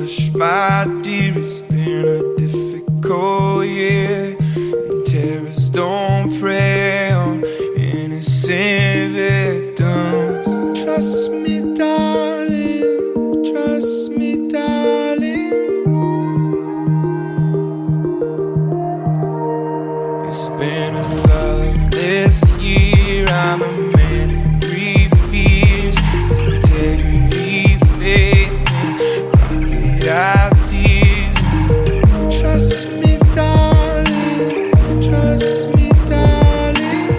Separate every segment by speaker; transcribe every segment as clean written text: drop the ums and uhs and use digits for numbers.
Speaker 1: Hush, my dear, it's been a difficult year, and terrorists don't prey on innocent victims. Trust me, darling, trust me, darling. It's been a loveless year. I'm a man of three fears: integrity, faith, and crocodile tears. Trust me, darling, trust me, darling.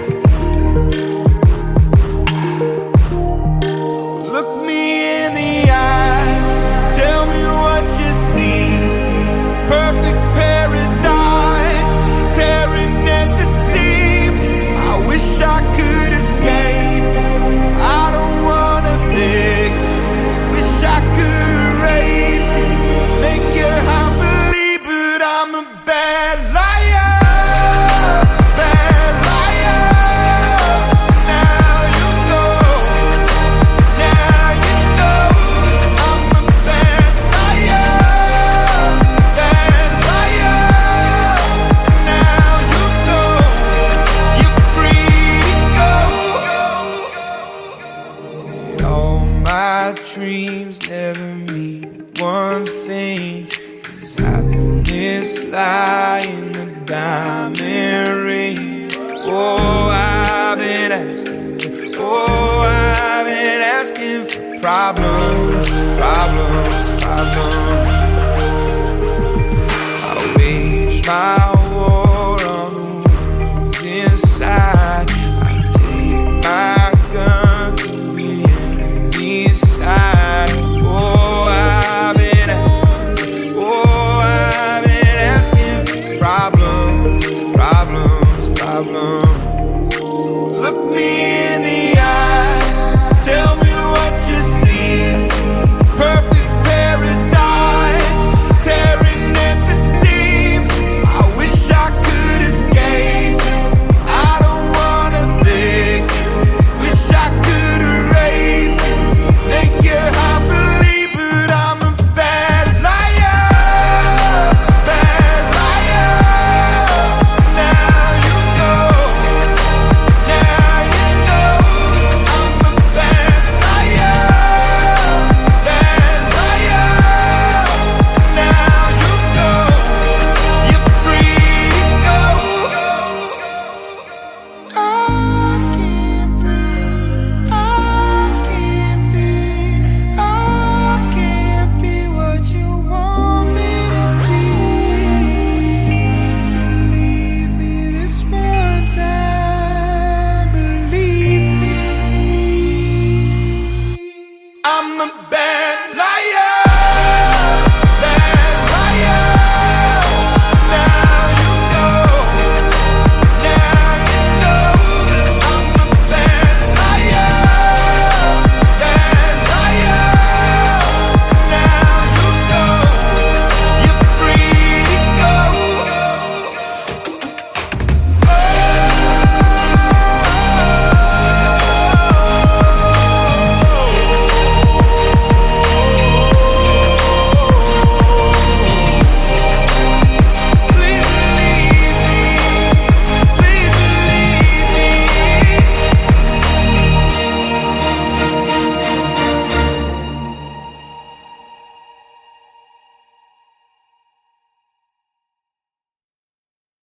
Speaker 1: So look me in the eyes, tell me what you see. Perfect paradise, tearing at the seams. I wish I could escape. I don't wanna fake. Wish I could erase it, make you happily, but I'm a bad liar, bad liar. Now you know, now you know. I'm a bad liar, bad liar. Now you know, you're free to go. All my dreams never mean one thing. Does happiness lie in a diamond ring? Oh, I've been asking for problems.